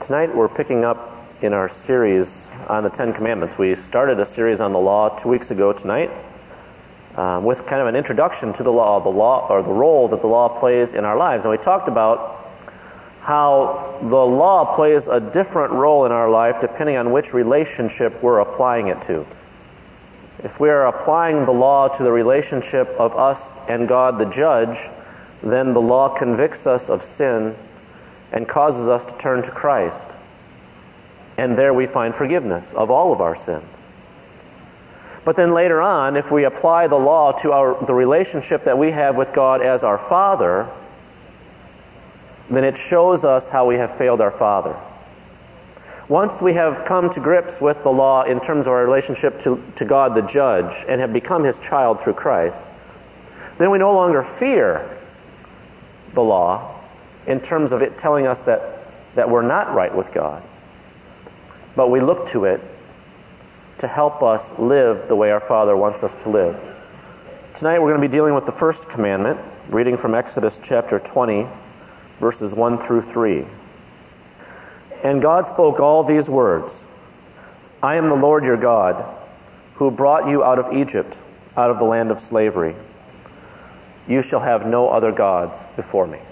Tonight we're picking up in our series on the Ten Commandments. We started a series on the law 2 weeks ago tonight with kind of an introduction to the law or the role that the law plays in our lives. And we talked about how the law plays a different role in our life depending on which relationship we're applying it to. If we are applying the law to the relationship of us and God the judge, then the law convicts us of sin and causes us to turn to Christ. And there we find forgiveness of all of our sins. But then later on, if we apply the law to the relationship that we have with God as our Father, then it shows us how we have failed our Father. Once we have come to grips with the law in terms of our relationship to God the judge and have become His child through Christ, then we no longer fear the law in terms of it telling us that we're not right with God. But we look to it to help us live the way our Father wants us to live. Tonight we're going to be dealing with the first commandment, reading from Exodus chapter 20, verses 1 through 3. And God spoke all these words, I am the Lord your God, who brought you out of Egypt, out of the land of slavery. You shall have no other gods before me.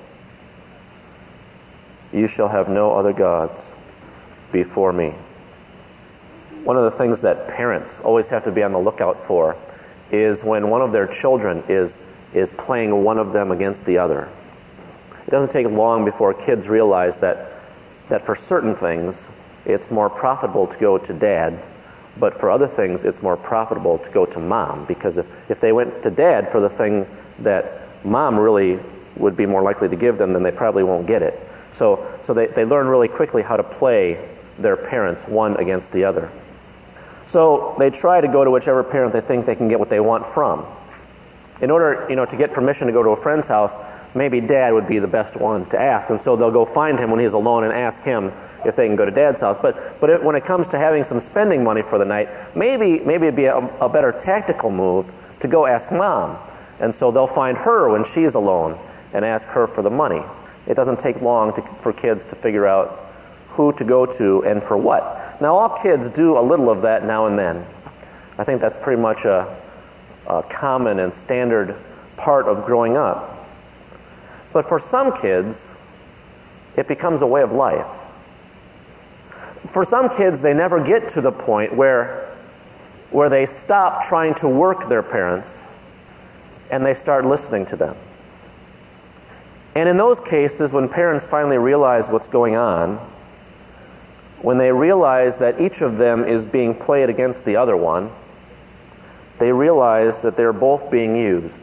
You shall have no other gods before me. One of the things that parents always have to be on the lookout for is when one of their children is playing one of them against the other. It doesn't take long before kids realize that for certain things it's more profitable to go to dad, but for other things it's more profitable to go to mom, because if they went to dad for the thing that mom really would be more likely to give them, then they probably won't get it. So they learn really quickly how to play their parents one against the other. So they try to go to whichever parent they think they can get what they want from. In order, to get permission to go to a friend's house, maybe dad would be the best one to ask, and so they'll go find him when he's alone and ask him if they can go to dad's house. But when it comes to having some spending money for the night, maybe it'd be a better tactical move to go ask mom. And so they'll find her when she's alone and ask her for the money. It doesn't take long for kids to figure out who to go to and for what. Now, all kids do a little of that now and then. I think that's pretty much a common and standard part of growing up. But for some kids, it becomes a way of life. For some kids, they never get to the point where they stop trying to work their parents and they start listening to them. And in those cases, when parents finally realize what's going on, when they realize that each of them is being played against the other one, they realize that they're both being used.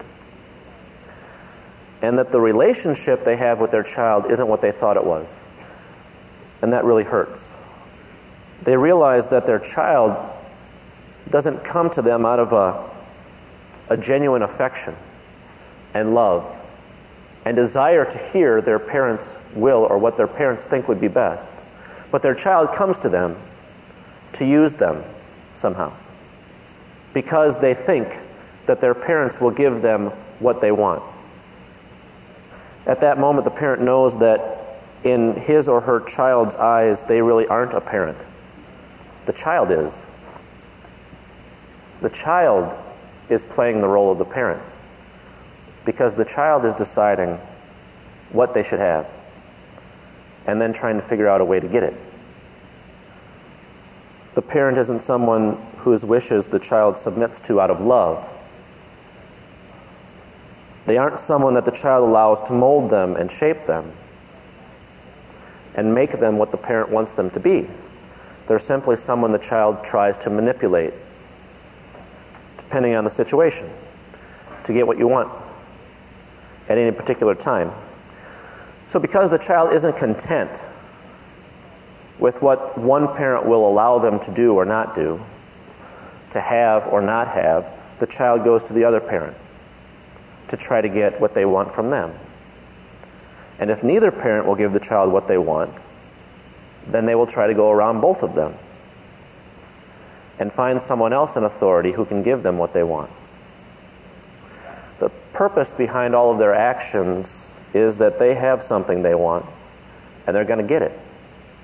And that the relationship they have with their child isn't what they thought it was. And that really hurts. They realize that their child doesn't come to them out of a genuine affection and love and desire to hear their parents' will or what their parents think would be best. But their child comes to them to use them somehow, because they think that their parents will give them what they want. At that moment, the parent knows that in his or her child's eyes, they really aren't a parent. The child is. The child is playing the role of the parent, because the child is deciding what they should have and then trying to figure out a way to get it. The parent isn't someone whose wishes the child submits to out of love. They aren't someone that the child allows to mold them and shape them and make them what the parent wants them to be. They're simply someone the child tries to manipulate, depending on the situation, to get what you want at any particular time. So because the child isn't content with what one parent will allow them to do or not do, to have or not have, the child goes to the other parent to try to get what they want from them. And if neither parent will give the child what they want, then they will try to go around both of them and find someone else in authority who can give them what they want. The purpose behind all of their actions is that they have something they want, and they're going to get it.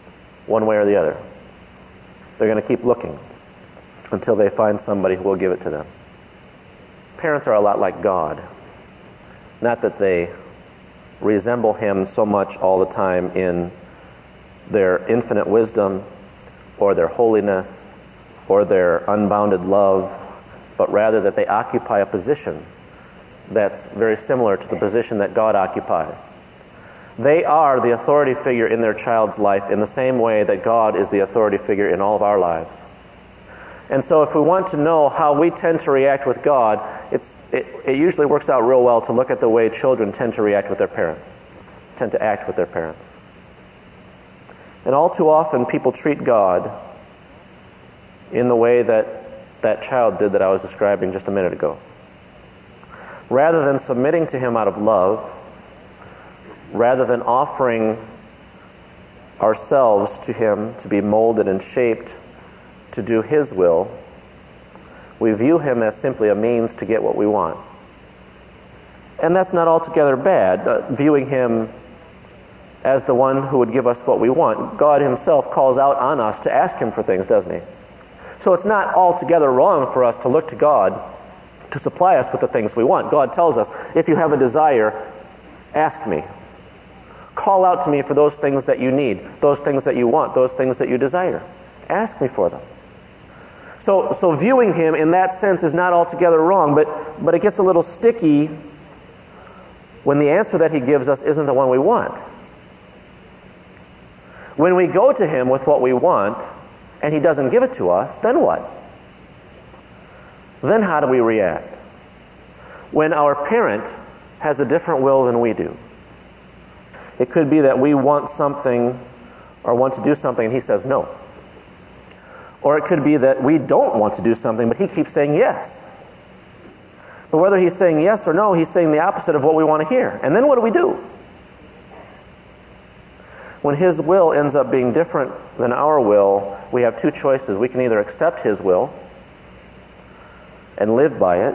one way or the other. They're going to keep looking until they find somebody who will give it to them. Parents are a lot like God. Not that they resemble Him so much all the time in their infinite wisdom or their holiness or their unbounded love, but rather that they occupy a position that's very similar to the position that God occupies. They are the authority figure in their child's life in the same way that God is the authority figure in all of our lives. And so if we want to know how we tend to react with God, it usually works out real well to look at the way children tend to react with their parents, tend to act with their parents. And all too often people treat God in the way that that child did that I was describing just a minute ago. Rather than submitting to Him out of love, rather than offering ourselves to Him to be molded and shaped to do His will, we view Him as simply a means to get what we want. And that's not altogether bad, viewing Him as the one who would give us what we want. God Himself calls out on us to ask Him for things, doesn't He? So it's not altogether wrong for us to look to God to supply us with the things we want. God tells us, if you have a desire, ask me. Call out to me for those things that you need, those things that you want, those things that you desire. Ask me for them. So viewing Him in that sense is not altogether wrong, but it gets a little sticky when the answer that He gives us isn't the one we want. When we go to Him with what we want and He doesn't give it to us, then what? Then how do we react? When our parent has a different will than we do. It could be that we want something or want to do something and He says no. Or it could be that we don't want to do something but He keeps saying yes. But whether He's saying yes or no, He's saying the opposite of what we want to hear. And then what do? When His will ends up being different than our will, we have two choices. We can either accept His will and live by it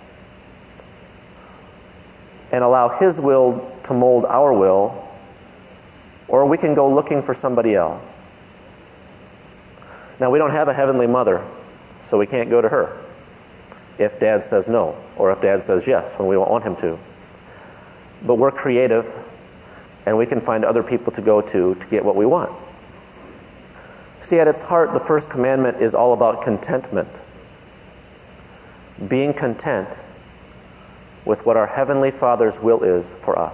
and allow His will to mold our will, or we can go looking for somebody else. Now, we don't have a heavenly mother, so we can't go to her if Dad says no, or if Dad says yes when we want Him to. But we're creative, and we can find other people to go to get what we want. See, at its heart, the first commandment is all about contentment. Being content with what our Heavenly Father's will is for us.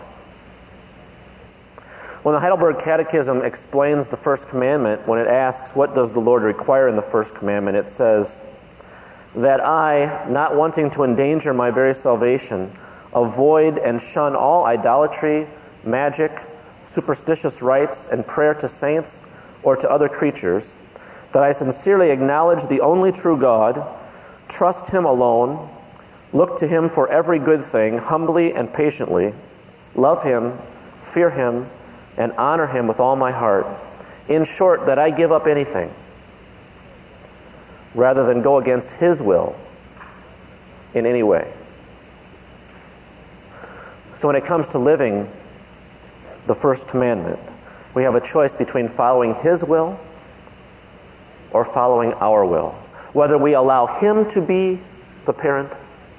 When the Heidelberg Catechism explains the first commandment, when it asks, what does the Lord require in the first commandment, it says, that I, not wanting to endanger my very salvation, avoid and shun all idolatry, magic, superstitious rites, and prayer to saints or to other creatures, that I sincerely acknowledge the only true God, trust Him alone, look to Him for every good thing, humbly and patiently, love Him, fear Him, and honor Him with all my heart. In short, that I give up anything rather than go against His will in any way. So when it comes to living the first commandment, we have a choice between following His will or following our will. Whether we allow Him to be the parent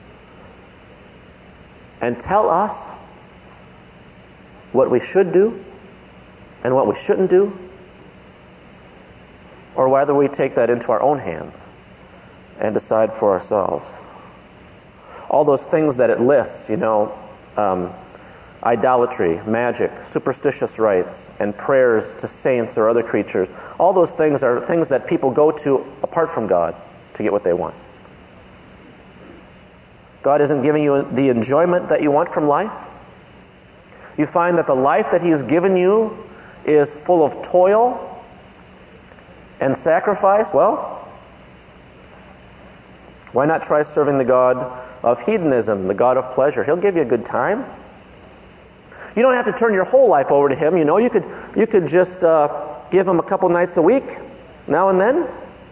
and tell us what we should do and what we shouldn't do, or whether we take that into our own hands and decide for ourselves. All those things that it lists, idolatry, magic, superstitious rites, and prayers to saints or other creatures, all those things are things that people go to apart from God to get what they want. God isn't giving you the enjoyment that you want from life. You find that the life that He has given you is full of toil and sacrifice. Well, why not try serving the God of hedonism, the God of pleasure? He'll give you a good time. You don't have to turn your whole life over to Him. You could just give Him a couple nights a week, now and then.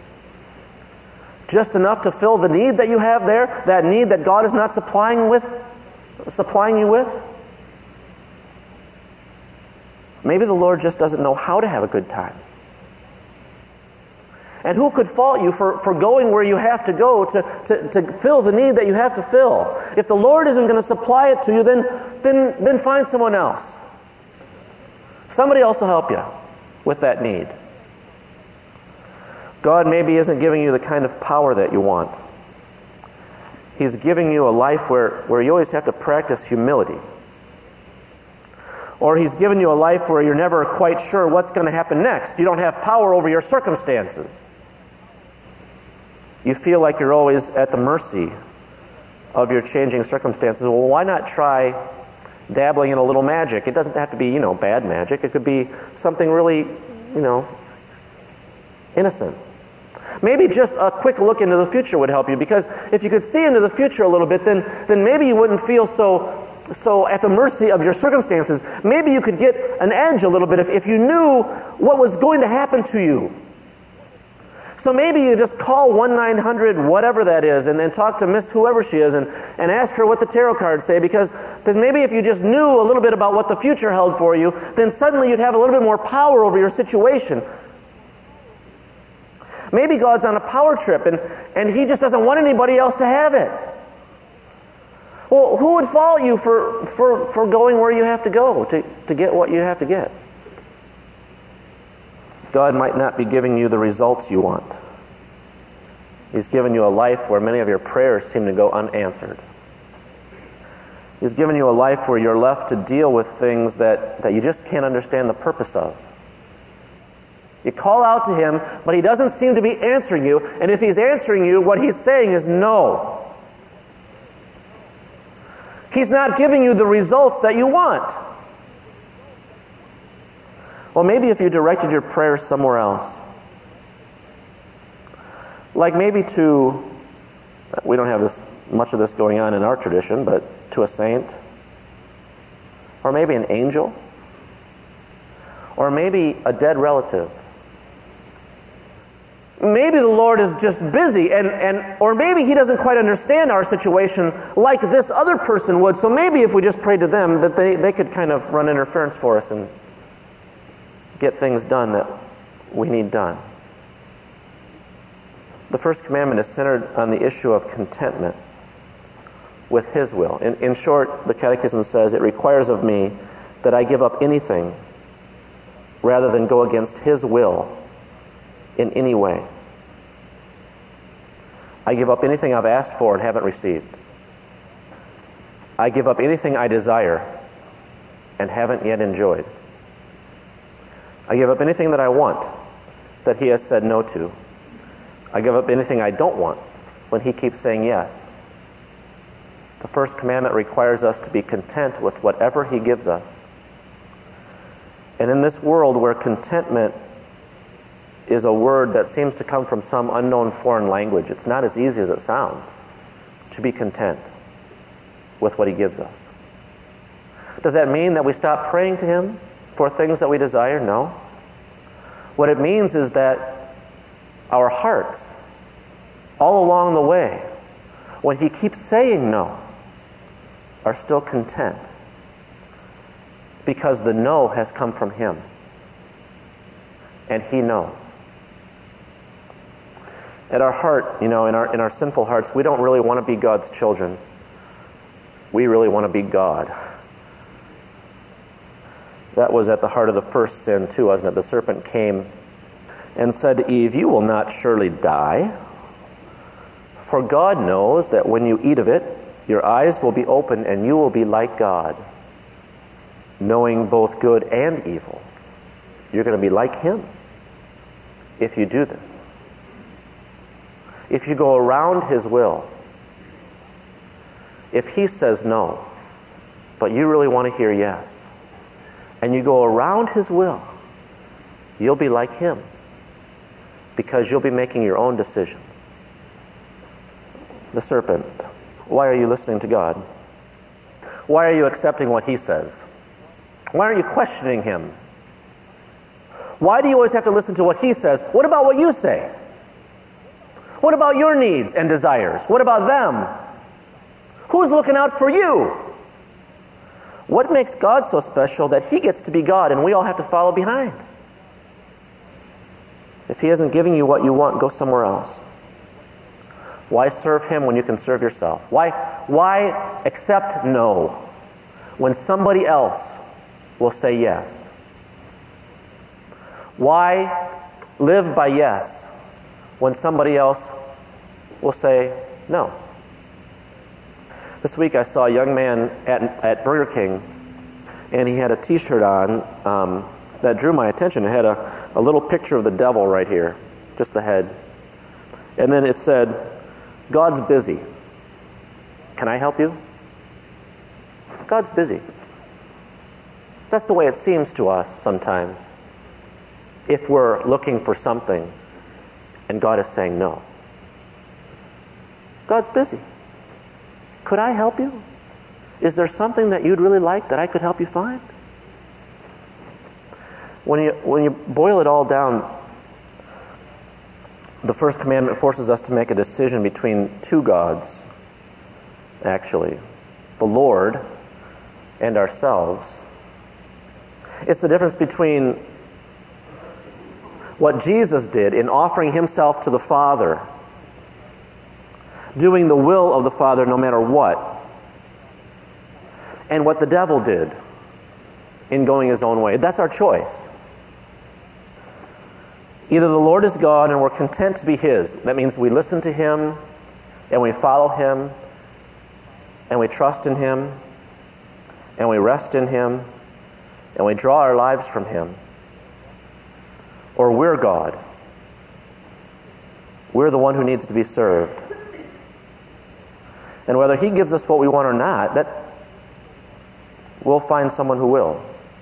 Just enough to fill the need that you have there, that need that God is not supplying you with. Maybe the Lord just doesn't know how to have a good time. And who could fault you for going where you have to go to fill the need that you have to fill? If the Lord isn't going to supply it to you, then find someone else. Somebody else will help you with that need. God maybe isn't giving you the kind of power that you want. He's giving you a life where you always have to practice humility. Or He's given you a life where you're never quite sure what's going to happen next. You don't have power over your circumstances. You feel like you're always at the mercy of your changing circumstances. Well, why not try dabbling in a little magic? It doesn't have to be, bad magic. It could be something really, innocent. Maybe just a quick look into the future would help you, because if you could see into the future a little bit, then maybe you wouldn't feel so at the mercy of your circumstances. Maybe you could get an edge a little bit if you knew what was going to happen to you. So maybe you just call 1-900 whatever that is, and then talk to Miss whoever she is, and ask her what the tarot cards say, because maybe if you just knew a little bit about what the future held for you, then suddenly you'd have a little bit more power over your situation. Maybe God's on a power trip, and He just doesn't want anybody else to have it. Well, who would fault you for going where you have to go to get what you have to get? God might not be giving you the results you want. He's given you a life where many of your prayers seem to go unanswered. He's given you a life where you're left to deal with things that you just can't understand the purpose of. You call out to Him, but He doesn't seem to be answering you, and if He's answering you, what He's saying is no. He's not giving you the results that you want. Well, maybe if you directed your prayers somewhere else, like maybe we don't have much of this going on in our tradition, but to a saint, or maybe an angel, or maybe a dead relative. Maybe the Lord is just busy, or maybe He doesn't quite understand our situation like this other person would. So maybe if we just prayed to them, that they could kind of run interference for us and get things done that we need done. The first commandment is centered on the issue of contentment with His will. In short, the Catechism says, it requires of me that I give up anything rather than go against His will in any way. I give up anything I've asked for and haven't received. I give up anything I desire and haven't yet enjoyed. I give up anything that I want that He has said no to. I give up anything I don't want when He keeps saying yes. The first commandment requires us to be content with whatever He gives us. And in this world where contentment is a word that seems to come from some unknown foreign language, it's not as easy as it sounds to be content with what He gives us. Does that mean that we stop praying to Him for things that we desire? No. What it means is that our hearts, all along the way, when He keeps saying no, are still content, because the no has come from Him, and He knows. At our heart, in our sinful hearts, we don't really want to be God's children. We really want to be God. That was at the heart of the first sin too, wasn't it? The serpent came and said to Eve, "You will not surely die, for God knows that when you eat of it, your eyes will be open and you will be like God, knowing both good and evil." You're going to be like Him if you do this. If you go around His will, if He says no, but you really want to hear yes, and you go around His will, you'll be like Him, because you'll be making your own decisions. The serpent, why are you listening to God? Why are you accepting what He says? Why aren't you questioning Him? Why do you always have to listen to what He says? What about what you say? What about your needs and desires? What about them? Who's looking out for you? What makes God so special that He gets to be God and we all have to follow behind? If he isn't giving you what you want, go somewhere else. Why serve him when you can serve yourself? Why accept no when somebody else will say yes? Why live by yes when somebody else will say no? This week I saw a young man at Burger King, and he had a t-shirt on that drew my attention. It had a little picture of the devil right here, just the head. And then it said, "God's busy. Can I help you?" God's busy. That's the way it seems to us sometimes, if we're looking for something and God is saying no. God's busy. Could I help you? Is there something that you'd really like that I could help you find? When you boil it all down, the first commandment forces us to make a decision between two gods, actually, the Lord and ourselves. It's the difference between what Jesus did in offering himself to the Father, doing the will of the Father no matter what, and what the devil did in going his own way. That's our choice. Either the Lord is God and we're content to be his. That means we listen to him and we follow him and we trust in him and we rest in him and we draw our lives from him. Or we're God. We're the one who needs to be served. And whether he gives us what we want or not, that we'll find someone who will.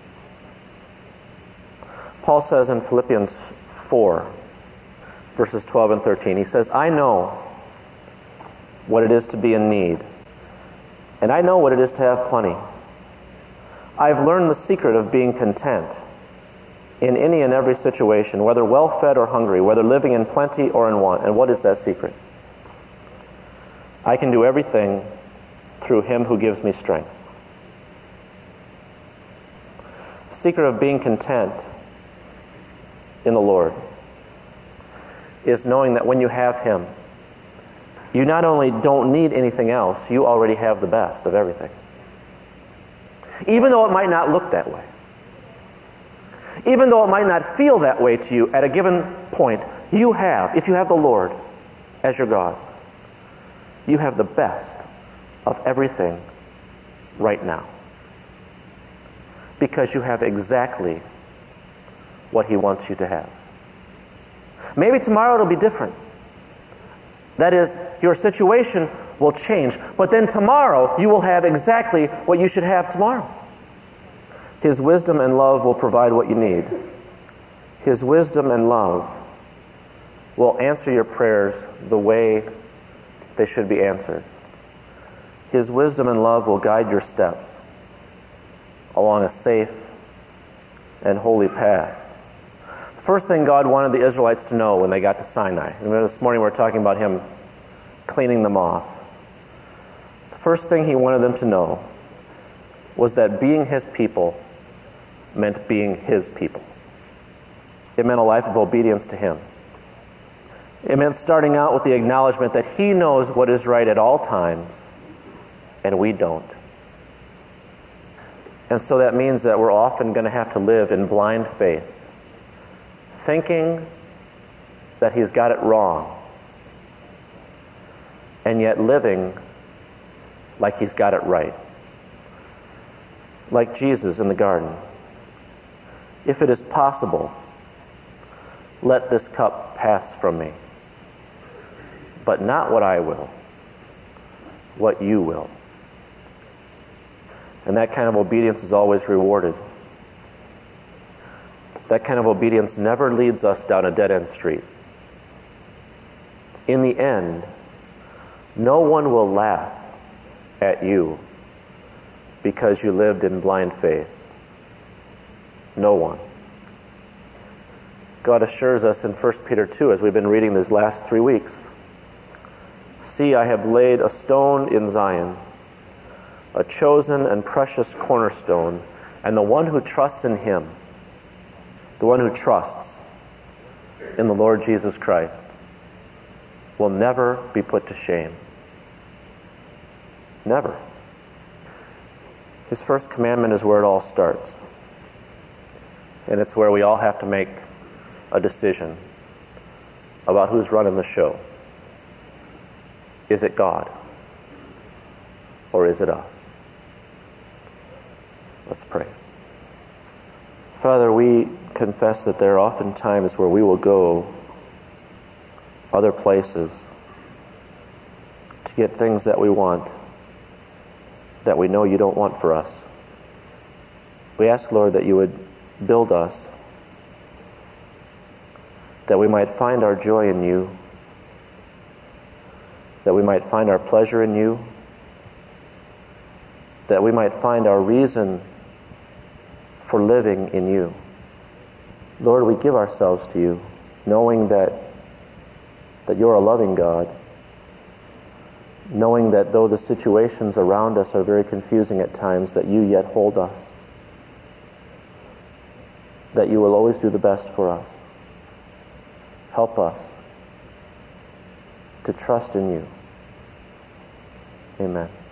Paul says in Philippians 4, verses 12 and 13, he says, "I know what it is to be in need, and I know what it is to have plenty. I've learned the secret of being content in any and every situation, whether well-fed or hungry, whether living in plenty or in want." And what is that secret? I can do everything through him who gives me strength. The secret of being content in the Lord is knowing that when you have him, you not only don't need anything else, you already have the best of everything. Even though it might not look that way. Even though it might not feel that way to you at a given point, you have, if you have the Lord as your God, you have the best of everything right now. Because you have exactly what he wants you to have. Maybe tomorrow it'll be different. That is, your situation will change. But then tomorrow you will have exactly what you should have tomorrow. His wisdom and love will provide what you need. His wisdom and love will answer your prayers the way they should be answered. His wisdom and love will guide your steps along a safe and holy path. First thing God wanted the Israelites to know when they got to Sinai. Remember this morning we were talking about him cleaning them off. The first thing he wanted them to know was that being his people meant being his people. It meant a life of obedience to him. It meant starting out with the acknowledgement that he knows what is right at all times, and we don't. And so that means that we're often going to have to live in blind faith, thinking that he's got it wrong, and yet living like he's got it right. Like Jesus in the garden. If it is possible, let this cup pass from me. But not what I will, what you will. And that kind of obedience is always rewarded. That kind of obedience never leads us down a dead-end street. In the end, no one will laugh at you because you lived in blind faith. No one. God assures us in 1 Peter 2, as we've been reading these last 3 weeks, "See, I have laid a stone in Zion, a chosen and precious cornerstone, and the one who trusts in him," the one who trusts, in the Lord Jesus Christ will never be put to shame. Never. His first commandment is where it all starts. And it's where we all have to make a decision about who's running the show. Is it God? Or is it us? Let's pray. Father, we confess that there are often times where we will go other places to get things that we want that we know you don't want for us. We ask, Lord, that you would build us, that we might find our joy in you, that we might find our pleasure in you, that we might find our reason for living in you. Lord, we give ourselves to you, knowing that you're a loving God, knowing that though the situations around us are very confusing at times, that you yet hold us, that you will always do the best for us. Help us to trust in you. Amen.